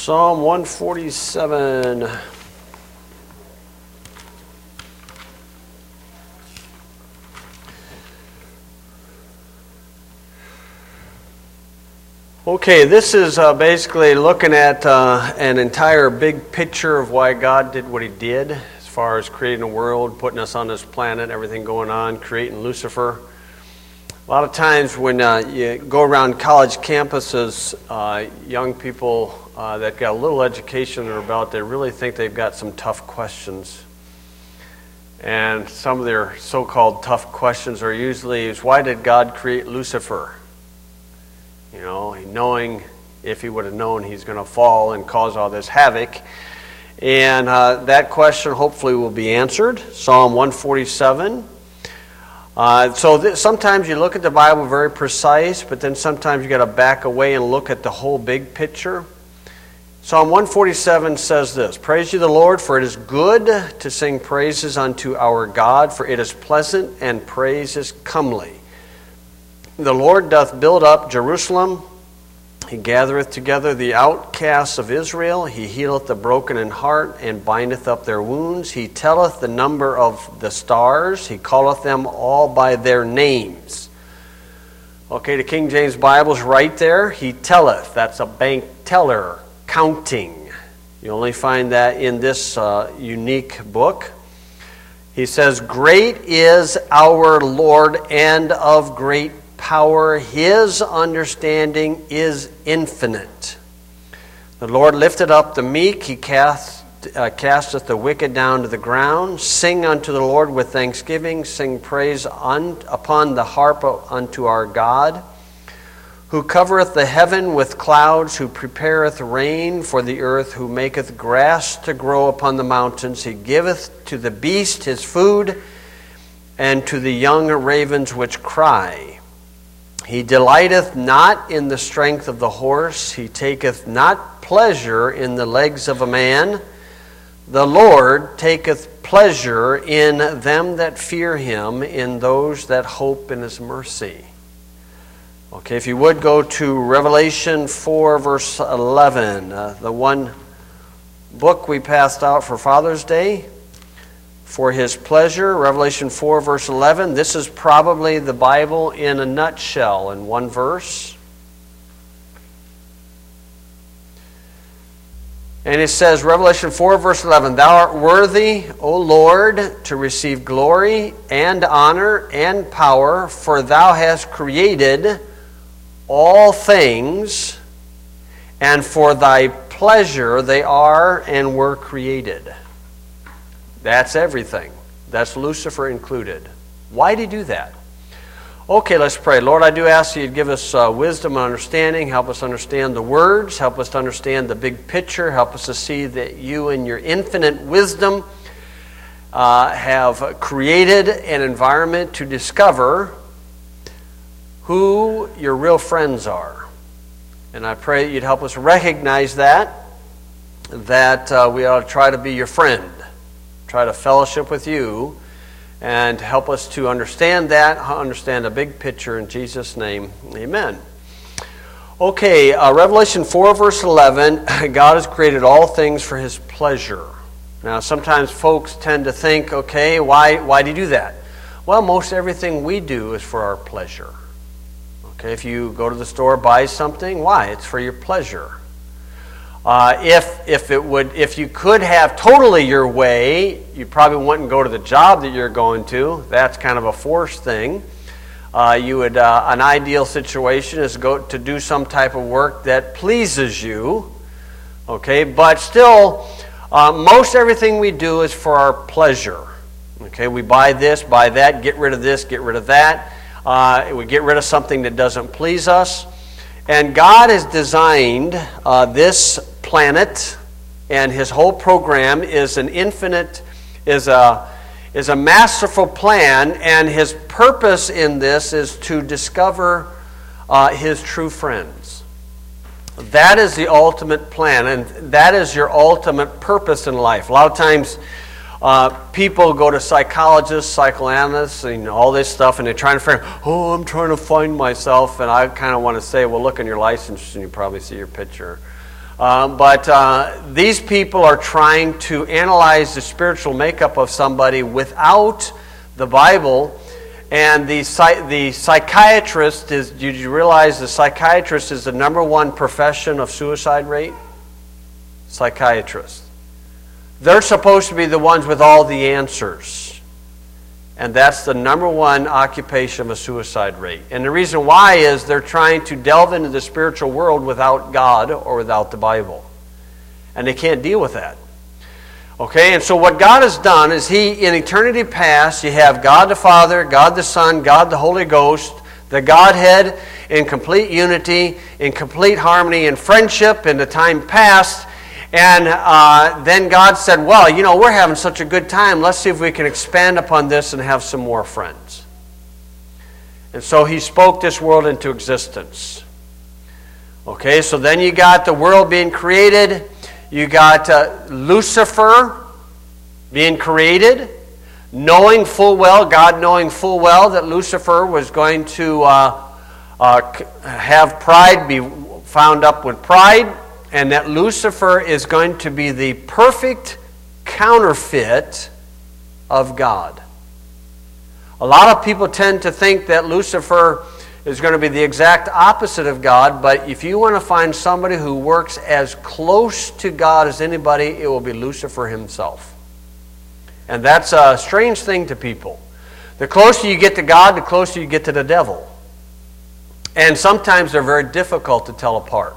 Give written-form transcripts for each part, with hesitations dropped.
Psalm 147. Okay, this is basically looking at an entire big picture of why God did what he did as far as creating a world, putting us on this planet, everything going on, creating Lucifer. A lot of times when you go around college campuses, young people that got a little education or about, they really think they've got some tough questions. And some of their so-called tough questions are usually is, why did God create Lucifer? You know, knowing if he would have known he's going to fall and cause all this havoc. And that question hopefully will be answered. Psalm 147. Sometimes you look at the Bible very precise, but then sometimes you got to back away and look at the whole big picture. Psalm 147 says this: Praise ye the Lord, for it is good to sing praises unto our God, for it is pleasant, and praise is comely. The Lord doth build up Jerusalem. He gathereth together the outcasts of Israel. He healeth the broken in heart, and bindeth up their wounds. He telleth the number of the stars. He calleth them all by their names. Okay, the King James Bible's right there. He telleth. That's a bank teller, counting. You only find that in this unique book. He says, Great is our Lord, and of great power. His understanding is infinite. The Lord lifted up the meek. He casteth the wicked down to the ground. Sing unto the Lord with thanksgiving. Sing praise upon the harp unto our God, who covereth the heaven with clouds, who prepareth rain for the earth, who maketh grass to grow upon the mountains. He giveth to the beast his food, and to the young ravens which cry. He delighteth not in the strength of the horse. He taketh not pleasure in the legs of a man. The Lord taketh pleasure in them that fear him, in those that hope in his mercy. Okay, if you would go to Revelation 4, verse 11, the one book we passed out for Father's Day. For his pleasure, Revelation 4, verse 11. This is probably the Bible in a nutshell, in one verse. And it says, Revelation 4, verse 11, Thou art worthy, O Lord, to receive glory and honor and power, for thou hast created all things, and for thy pleasure they are and were created. That's everything. That's Lucifer included. Why did he do that? Okay, let's pray. Lord, I do ask you to give us wisdom and understanding. Help us understand the words. Help us to understand the big picture. Help us to see that you in your infinite wisdom have created an environment to discover who your real friends are. And I pray that you'd help us recognize that we ought to try to be your friend. Try to fellowship with you, and help us to understand the big picture in Jesus' name. Amen. Okay, Revelation 4, verse 11, God has created all things for his pleasure. Now, sometimes folks tend to think, okay, why do you do that? Well, most everything we do is for our pleasure. Okay, if you go to the store, buy something, why? It's for your pleasure. If you could have totally your way, you probably wouldn't go to the job that you're going to. That's kind of a forced thing. An ideal situation is go to do some type of work that pleases you. Okay, but still, most everything we do is for our pleasure. Okay, we buy this, buy that, get rid of this, get rid of that. We get rid of something that doesn't please us. And God has designed this planet, and his whole program is a masterful plan, and his purpose in this is to discover his true friends. That is the ultimate plan, and that is your ultimate purpose in life. A lot of times people go to psychologists, psychoanalysts, and all this stuff, and they're trying to figure out, I'm trying to find myself, and I kind of want to say, well, look on your license, and you probably see your picture. But these people are trying to analyze the spiritual makeup of somebody without the Bible. And the psychiatrist did you realize the psychiatrist is the #1 profession of suicide rate? Psychiatrists. They're supposed to be the ones with all the answers. And that's the #1 occupation of a suicide rate. And the reason why is they're trying to delve into the spiritual world without God or without the Bible. And they can't deal with that. Okay, and so what God has done is in eternity past, you have God the Father, God the Son, God the Holy Ghost, the Godhead in complete unity, in complete harmony, in friendship in the time past. And then God said, well, we're having such a good time. Let's see if we can expand upon this and have some more friends. And so He spoke this world into existence. Okay, so then you got the world being created. You got Lucifer being created, knowing full well, God knowing full well that Lucifer was going to have pride, be found up with pride, and that Lucifer is going to be the perfect counterfeit of God. A lot of people tend to think that Lucifer is going to be the exact opposite of God, but if you want to find somebody who works as close to God as anybody, it will be Lucifer himself. And that's a strange thing to people. The closer you get to God, the closer you get to the devil. And sometimes they're very difficult to tell apart.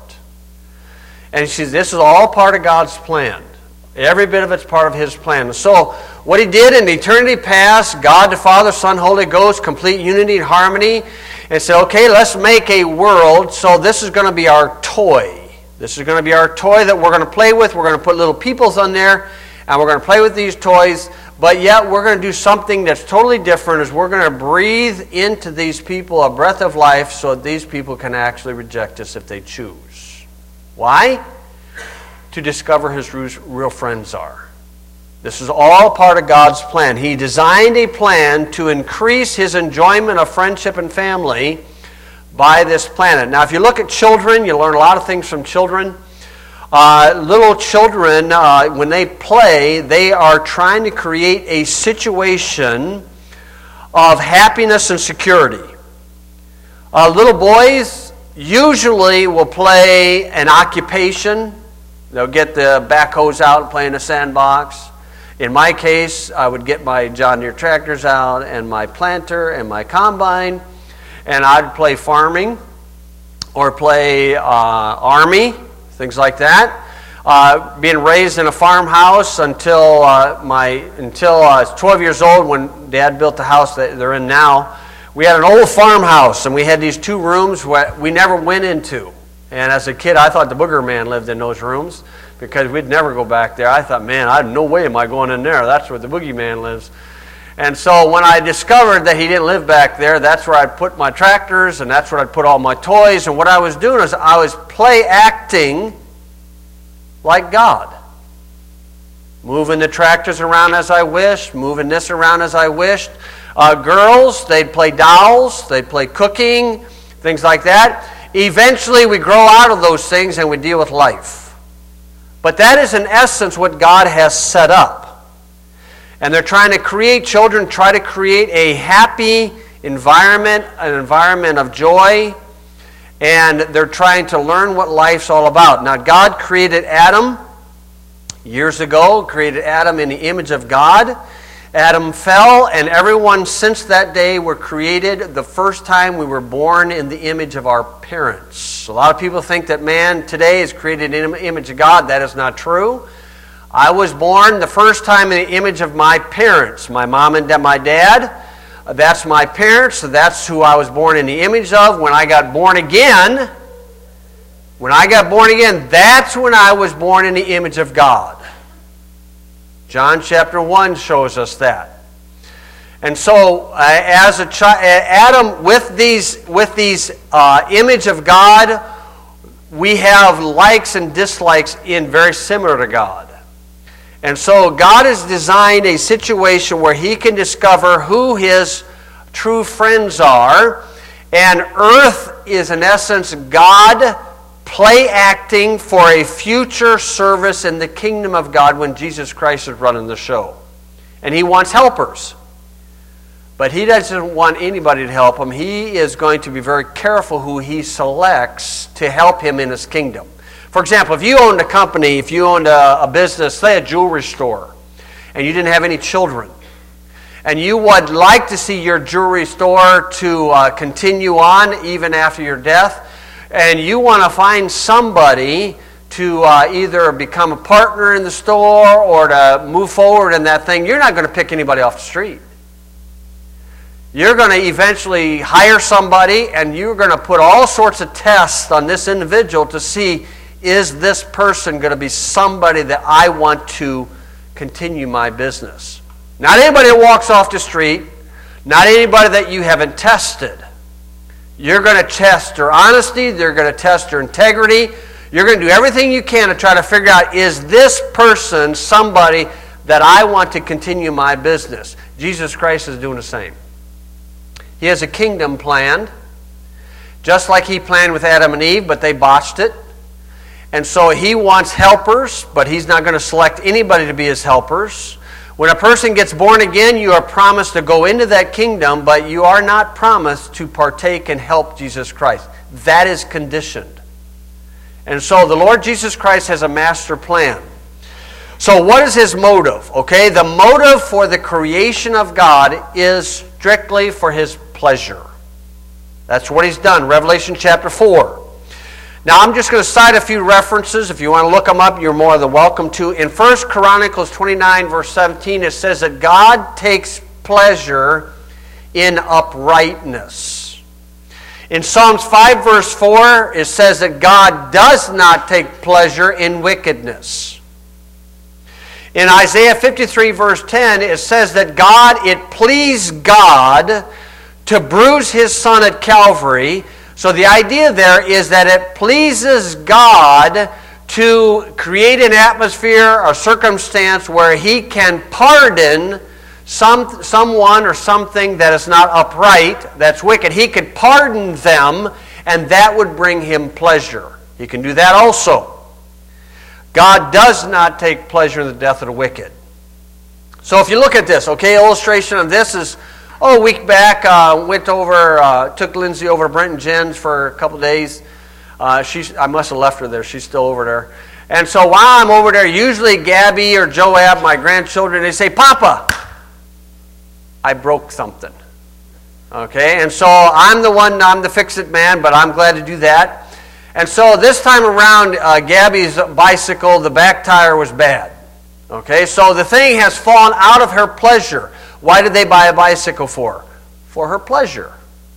And this is all part of God's plan. Every bit of it's part of His plan. So what He did in eternity past, God the Father, Son, Holy Ghost, complete unity and harmony, and said, okay, let's make a world. So this is going to be our toy. This is going to be our toy that we're going to play with. We're going to put little peoples on there, and we're going to play with these toys. But yet we're going to do something that's totally different, is we're going to breathe into these people a breath of life so that these people can actually reject us if they choose. Why? To discover who his real friends are. This is all part of God's plan. He designed a plan to increase his enjoyment of friendship and family by this planet. Now, if you look at children, you learn a lot of things from children. Little children, when they play, they are trying to create a situation of happiness and security. Little boys usually will play an occupation. They'll get the backhoes out and play in a sandbox. In my case, I would get my John Deere tractors out and my planter and my combine, and I'd play farming or play army, things like that. Being raised in a farmhouse until I was 12 years old when Dad built the house that they're in now. We had an old farmhouse, and we had these 2 rooms we never went into. And as a kid, I thought the booger man lived in those rooms because we'd never go back there. I thought, man, I had no way am I going in there. That's where the boogeyman lives. And so when I discovered that he didn't live back there, that's where I'd put my tractors, and that's where I'd put all my toys. And what I was doing is I was play acting like God. Moving the tractors around as I wished, moving this around as I wished. Girls, they'd play dolls, they'd play cooking, things like that. Eventually we grow out of those things and we deal with life. But that is in essence what God has set up. And they're trying to create, children try to create a happy environment, an environment of joy, and they're trying to learn what life's all about. Now, God created Adam years ago, created Adam in the image of God. Adam fell, and everyone since that day were created the first time we were born in the image of our parents. A lot of people think that man today is created in the image of God. That is not true. I was born the first time in the image of my parents, my mom and my dad. That's my parents, so that's who I was born in the image of. When I got born again, that's when I was born in the image of God. John chapter 1 shows us that. And so, as a child, Adam, with these image of God, we have likes and dislikes in very similar to God. And so, God has designed a situation where He can discover who His true friends are. And earth is, in essence, God play acting for a future service in the kingdom of God when Jesus Christ is running the show. And he wants helpers. But he doesn't want anybody to help him. He is going to be very careful who he selects to help him in his kingdom. For example, if you owned a company, if you owned a business, say a jewelry store, and you didn't have any children, and you would like to see your jewelry store to continue on even after your death, and you want to find somebody to either become a partner in the store or to move forward in that thing, you're not going to pick anybody off the street. You're going to eventually hire somebody, and you're going to put all sorts of tests on this individual to see, is this person going to be somebody that I want to continue my business? Not anybody that walks off the street, not anybody that you haven't tested. You're going to test their honesty, you're going to test their integrity, you're going to do everything you can to try to figure out, is this person somebody that I want to continue my business? Jesus Christ is doing the same. He has a kingdom planned, just like he planned with Adam and Eve, but they botched it. And so he wants helpers, but he's not going to select anybody to be his helpers. When a person gets born again, you are promised to go into that kingdom, but you are not promised to partake and help Jesus Christ. That is conditioned. And so the Lord Jesus Christ has a master plan. So what is his motive? Okay, the motive for the creation of God is strictly for his pleasure. That's what he's done. Revelation chapter 4. Now I'm just going to cite a few references. If you want to look them up, you're more than welcome to. In 1 Chronicles 29 verse 17, it says that God takes pleasure in uprightness. In Psalms 5 verse 4, it says that God does not take pleasure in wickedness. In Isaiah 53 verse 10, it says that it pleased God to bruise his son at Calvary. So the idea there is that it pleases God to create an atmosphere or circumstance where he can pardon someone or something that is not upright, that's wicked. He could pardon them, and that would bring him pleasure. He can do that also. God does not take pleasure in the death of the wicked. So if you look at this, okay, illustration of this is, a week back, took Lindsay over to Brent and Jen's for a couple days. I must have left her there. She's still over there. And so while I'm over there, usually Gabby or Joab, my grandchildren, they say, Papa, I broke something. Okay, and so I'm the fix-it man, but I'm glad to do that. And so this time around, Gabby's bicycle, the back tire was bad. Okay, so the thing has fallen out of her pleasure. Why did they buy a bicycle for? For her pleasure.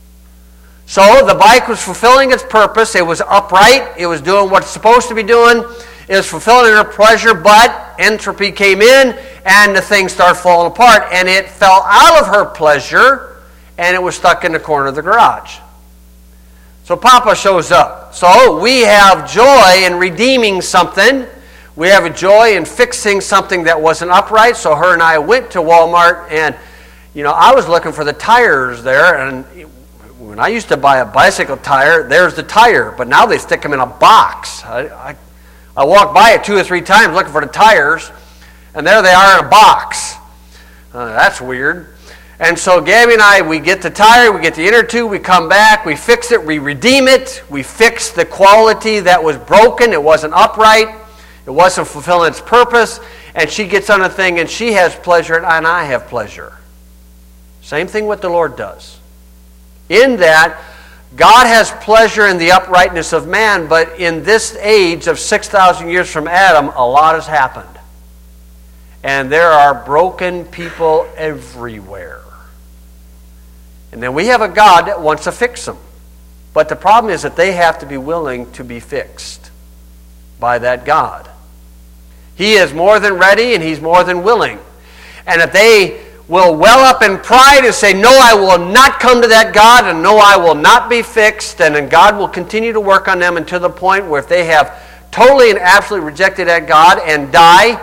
So the bike was fulfilling its purpose. It was upright. It was doing what it's supposed to be doing. It was fulfilling her pleasure, but entropy came in and the thing started falling apart. And it fell out of her pleasure and it was stuck in the corner of the garage. So Papa shows up. So we have joy in redeeming something. We have a joy in fixing something that wasn't upright. So her and I went to Walmart, and I was looking for the tires there. And when I used to buy a bicycle tire, there's the tire, but now they stick them in a box. I walked by it 2 or 3 times looking for the tires, and there they are in a box. That's weird. And so Gabby and I, we get the tire, we get the inner tube, we come back, we fix it, we redeem it, we fix the quality that was broken. It wasn't upright. It wasn't fulfilling its purpose, and she gets on a thing and she has pleasure and I have pleasure. Same thing what the Lord does. In that, God has pleasure in the uprightness of man, but in this age of 6,000 years from Adam, a lot has happened. And there are broken people everywhere. And then we have a God that wants to fix them. But the problem is that they have to be willing to be fixed by that God. He is more than ready and he's more than willing. And if they will well up in pride and say, no, I will not come to that God, and no, I will not be fixed, and then God will continue to work on them until the point where if they have totally and absolutely rejected that God and die,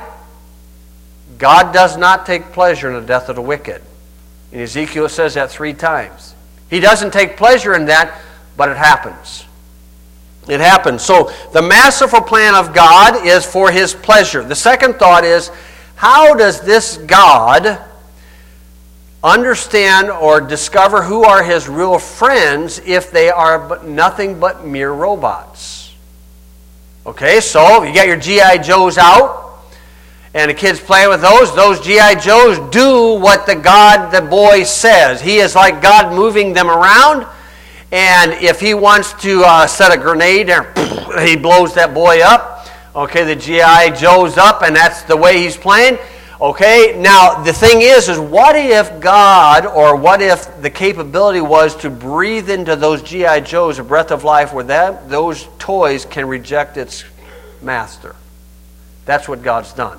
God does not take pleasure in the death of the wicked. And Ezekiel says that 3 times. He doesn't take pleasure in that, but it happens. It happens. So the masterful plan of God is for His pleasure. The second thought is, how does this God understand or discover who are His real friends if they are nothing but mere robots? Okay, so you got your G.I. Joes out, and the kids play with those. Those G.I. Joes do what the boy says. He is like God moving them around. And if he wants to set a grenade, he blows that boy up. Okay, the G.I. Joe's up, and that's the way he's playing. Okay, now the thing is what if God, or what if the capability was to breathe into those G.I. Joes a breath of life where those toys can reject its master? That's what God's done.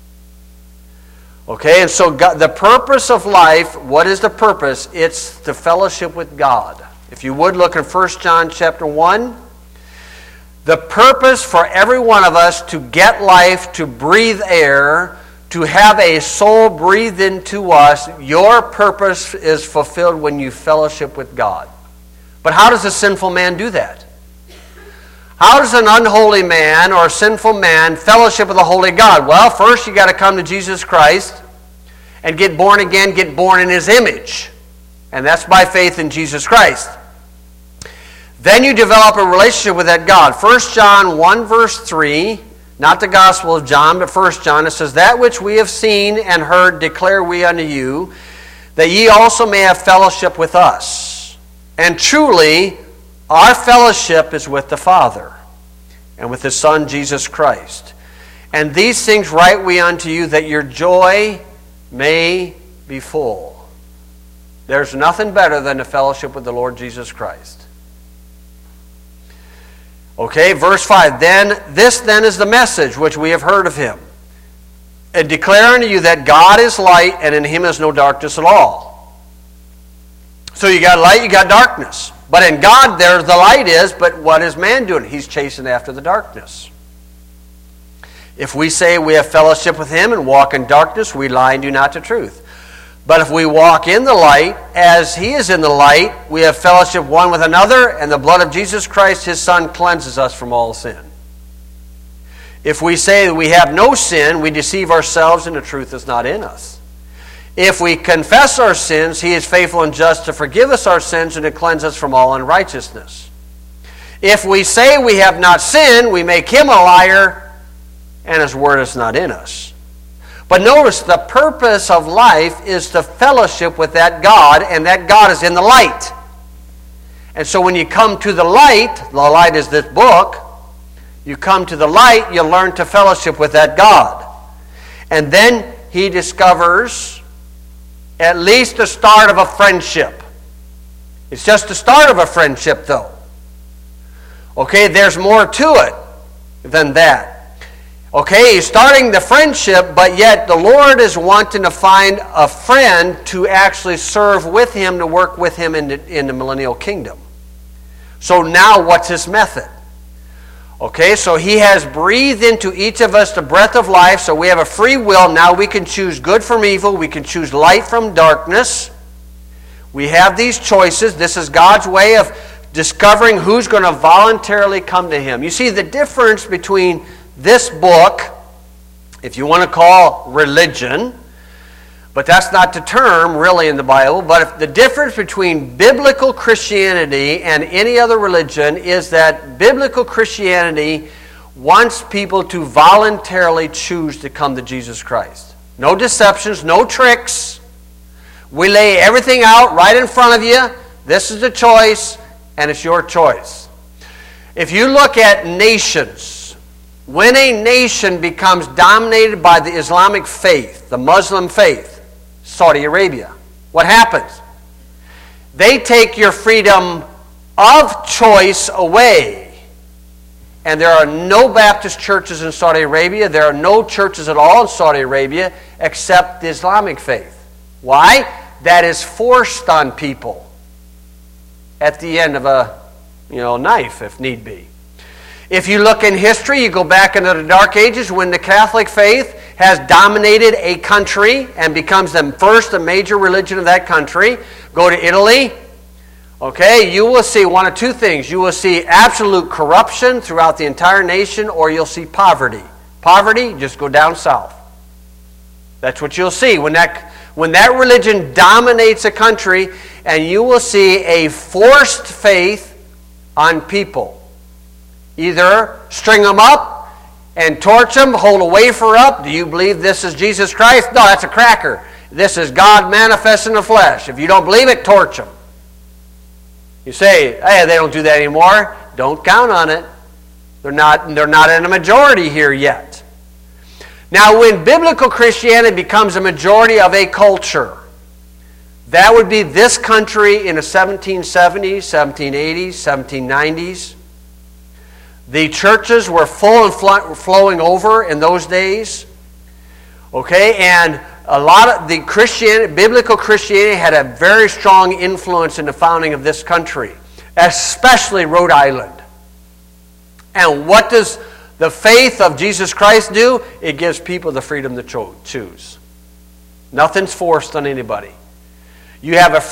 Okay, and so God, the purpose of life, what is the purpose? It's the fellowship with God. If you would look in 1 John chapter 1, the purpose for every one of us to get life, to breathe air, to have a soul breathed into us, your purpose is fulfilled when you fellowship with God. But how does a sinful man do that? How does an unholy man or a sinful man fellowship with a holy God? Well, first you got to come to Jesus Christ and get born again, get born in His image. And that's by faith in Jesus Christ. Then you develop a relationship with that God. 1 John 1 verse 3, not the Gospel of John, but 1 John, it says, "That which we have seen and heard declare we unto you, that ye also may have fellowship with us. And truly, our fellowship is with the Father, and with His Son Jesus Christ. And these things write we unto you, that your joy may be full." There's nothing better than the fellowship with the Lord Jesus Christ. Okay, verse 5. This then is the message which we have heard of Him, and declare unto you that God is light, and in Him is no darkness at all. So you got light, you got darkness. But in God there the light is, but what is man doing? He's chasing after the darkness. If we say we have fellowship with Him and walk in darkness, we lie and do not the truth. But if we walk in the light, as He is in the light, we have fellowship one with another, and the blood of Jesus Christ, His Son, cleanses us from all sin. If we say that we have no sin, we deceive ourselves, and the truth is not in us. If we confess our sins, He is faithful and just to forgive us our sins and to cleanse us from all unrighteousness. If we say we have not sinned, we make Him a liar, and His word is not in us. But notice, the purpose of life is to fellowship with that God, and that God is in the light. And so when you come to the light is this book, you come to the light, you learn to fellowship with that God. And then he discovers at least the start of a friendship. It's just the start of a friendship, though. Okay, there's more to it than that. Okay, he's starting the friendship, but yet the Lord is wanting to find a friend to actually serve with Him, to work with Him in the millennial kingdom. So now what's His method? Okay, so He has breathed into each of us the breath of life, so we have a free will. Now we can choose good from evil. We can choose light from darkness. We have these choices. This is God's way of discovering who's going to voluntarily come to Him. You see, the difference between this book, if you want to call religion, but that's not the term really in the Bible, but if the difference between biblical Christianity and any other religion is that biblical Christianity wants people to voluntarily choose to come to Jesus Christ. No deceptions, no tricks. We lay everything out right in front of you. This is the choice, and it's your choice. If you look at nations, when a nation becomes dominated by the Islamic faith, the Muslim faith, Saudi Arabia, what happens? They take your freedom of choice away. And there are no Baptist churches in Saudi Arabia. There are no churches at all in Saudi Arabia except the Islamic faith. Why? That is forced on people at the end of a knife, if need be. If you look in history, you go back into the Dark Ages when the Catholic faith has dominated a country and becomes the first and major religion of that country. Go to Italy. Okay, you will see one of two things. You will see absolute corruption throughout the entire nation, or you'll see poverty. Poverty, just go down south. That's what you'll see when that religion dominates a country, and you will see a forced faith on people. Either string them up and torch them, hold a wafer up. Do you believe this is Jesus Christ? No, that's a cracker. This is God manifest in the flesh. If you don't believe it, torch them. You say, hey, they don't do that anymore. Don't count on it. They're not in a majority here yet. Now, when biblical Christianity becomes a majority of a culture, that would be this country in the 1770s, 1780s, 1790s. The churches were full and flowing over in those days. Okay, and a lot of the biblical Christianity had a very strong influence in the founding of this country, especially Rhode Island. And what does the faith of Jesus Christ do? It gives people the freedom to choose. Nothing's forced on anybody. You have a